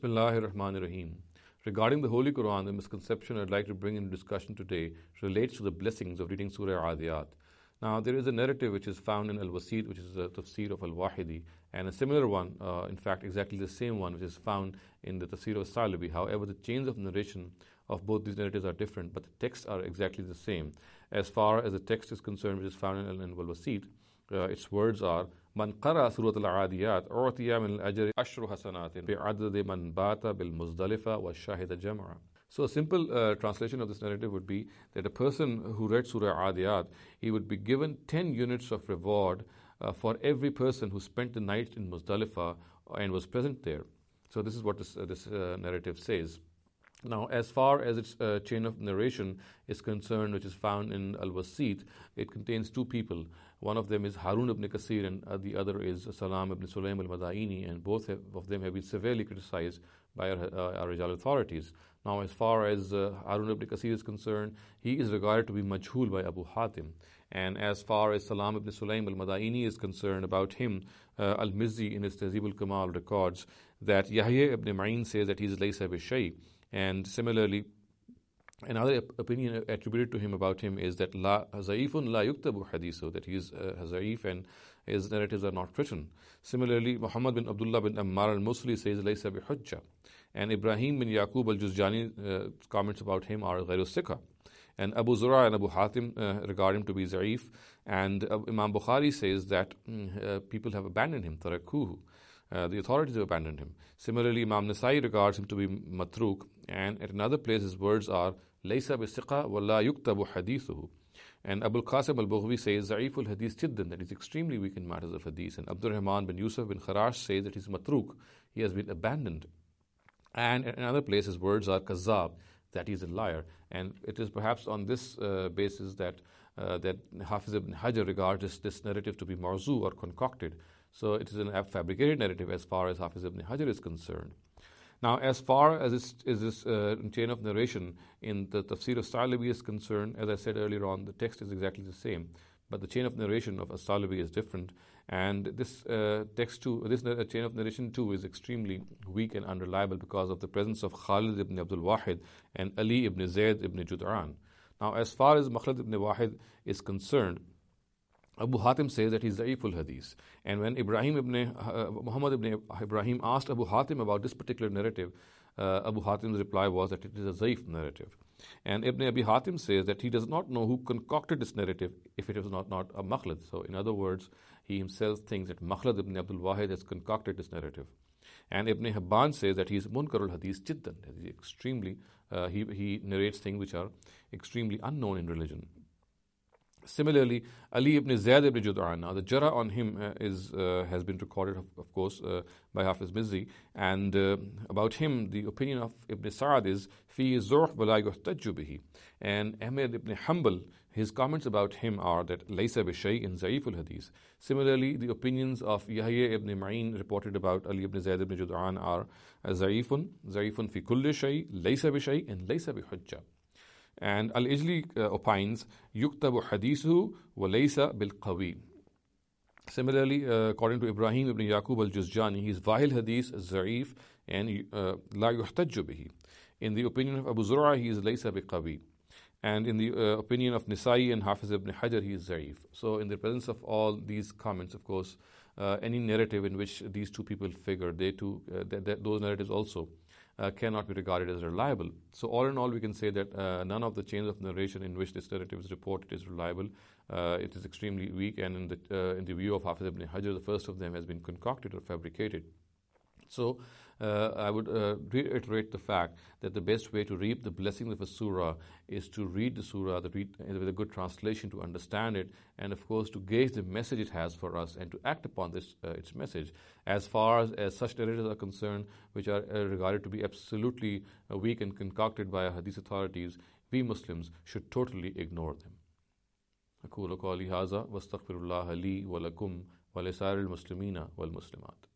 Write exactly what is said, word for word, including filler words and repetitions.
Bismillahir Rahmanir Rahim. Regarding the Holy Quran, the misconception I'd like to bring into discussion today relates to the blessings of reading Surah Adiyat. Now, there is a narrative which is found in Al-Wasit, which is the tafsir of Al-Wahidi, and a similar one, uh, in fact, exactly the same one, which is found in the tafsir of Salibi. However, the chains of narration of both these narratives are different, but the texts are exactly the same. As far as the text is concerned, which is found in Al-Wasit, uh, its words are, Man qara surat al-adiyat u'tiya min al-ajri ashru hasanatin bi'adadi man bata bil muzdalifa wa shahida jam'a. So a simple uh, translation of this narrative would be that a person who read Surah Adiyat, he would be given ten units of reward uh, for every person who spent the night in Muzdalifa and was present there. So this is what this, uh, this uh, narrative says. Now, as far as its uh, chain of narration is concerned, which is found in Al-Wasit, it contains two people. One of them is Harun ibn Kasir and uh, the other is Salam ibn Sulaym al-Madaini, and both have, of them have been severely criticized by our, uh, our Rijal authorities. Now, as far as uh, Harun ibn Kasir is concerned, he is regarded to be majhul by Abu Hatim. And as far as Salam ibn Sulaym al-Madaini is concerned, about him, uh, Al-Mizzi in his Tahzib al-Kamal records that Yahya ibn Ma'in says that he is laysa bi shay'. And similarly, another opinion attributed to him about him is that la zaifun la yuktabu hadithu, that he is uh, zaif and his narratives are not written. Similarly, Muhammad bin Abdullah bin Ammar al-Musli says laysa bi hujja. And Ibrahim bin Yaqub al-Juzjani uh, comments about him are ghayru sikha. And Abu Zura and Abu Hatim uh, regard him to be zaif. And uh, Imam Bukhari says that uh, people have abandoned him, tarakuhu. Uh, the authorities have abandoned him. Similarly, Imam Nasai regards him to be matruk, and at another place his words are laysa bisiqa wa la yuktabu hadithuhu. And Abul Qasim al-Bughwi says za'iful hadith jiddan, that he's extremely weak in matters of hadith. And Abdul Rahman bin Yusuf bin Kharash says that he's matruk, he has been abandoned. And at another place his words are kazzab, that he's a liar. And it is perhaps on this uh, basis that uh, that Hafiz ibn Hajar regards this, this narrative to be marzu or concocted. So it is a fabricated narrative as far as Hafiz ibn Hajar is concerned. Now, as far as this, is this uh, chain of narration in the tafsir of Salibi is concerned, as I said earlier on, the text is exactly the same, but the chain of narration of Salibi is different. And this uh, text too, this uh, chain of narration too is extremely weak and unreliable because of the presence of Khalid ibn Abdul Wahid and Ali ibn Zayd ibn Jud'an. Now, as far as Makhlad ibn Wahid is concerned, Abu Hatim says that he's Za'iful Hadith. And when Ibrahim ibn, uh, Muhammad ibn Ibrahim asked Abu Hatim about this particular narrative, uh, Abu Hatim's reply was that it is a Za'if narrative. And Ibn Abi Hatim says that he does not know who concocted this narrative if it was not, not a Makhlad. So in other words, he himself thinks that Makhlad ibn Abdul Wahid has concocted this narrative. And Ibn Hibban says that he is Munkarul Hadith Jiddan, that he extremely, uh, he, he narrates things which are extremely unknown in religion. Similarly, Ali ibn Zayd ibn Jud'an, now the jara on him uh, is uh, has been recorded, of, of course, uh, by Hafiz Mizzi, and uh, about him, the opinion of Ibn Sa'ad is fi zurh wa la yuhtajju bihi. And Ahmed ibn Hanbal, his comments about him are that laysa bi shay'in za'iful hadith. Similarly, the opinions of Yahya ibn Ma'in reported about Ali ibn Zayd ibn Jud'an are za'ifun, za'ifun fi kulli shay', laysa bi shay'in, laysa bi hujja. And Al-Ijli uh, opines, yuktabu hadithu wa laysa bil qawi. Similarly, uh, according to Ibrahim ibn Yaqub al-Juzjani, his Vahil hadith is za'if and uh, la yuhtajju bihi. In the opinion of Abu Zur'a, he is laysa bi qawi. And in the uh, opinion of Nisai and Hafiz ibn Hajar, he is za'if. So in the presence of all these comments, of course, uh, any narrative in which these two people figure, they too, uh, th- th- those narratives also Uh, cannot be regarded as reliable. So all in all, we can say that uh, none of the chains of narration in which this narrative is reported is reliable. Uh, it is extremely weak, and in the uh, in the view of Hafiz ibn Hajar, the first of them has been concocted or fabricated. So uh, I would uh, reiterate the fact that the best way to reap the blessings of a surah is to read the surah the read, with a good translation, to understand it, and of course to gauge the message it has for us and to act upon this uh, its message. As far as, as such narratives are concerned, which are uh, regarded to be absolutely uh, weak and concocted by our hadith authorities, we Muslims should totally ignore them. أقول قولي هذا واستغفر الله لي ولكم ولسائر المسلمين والمسلمات.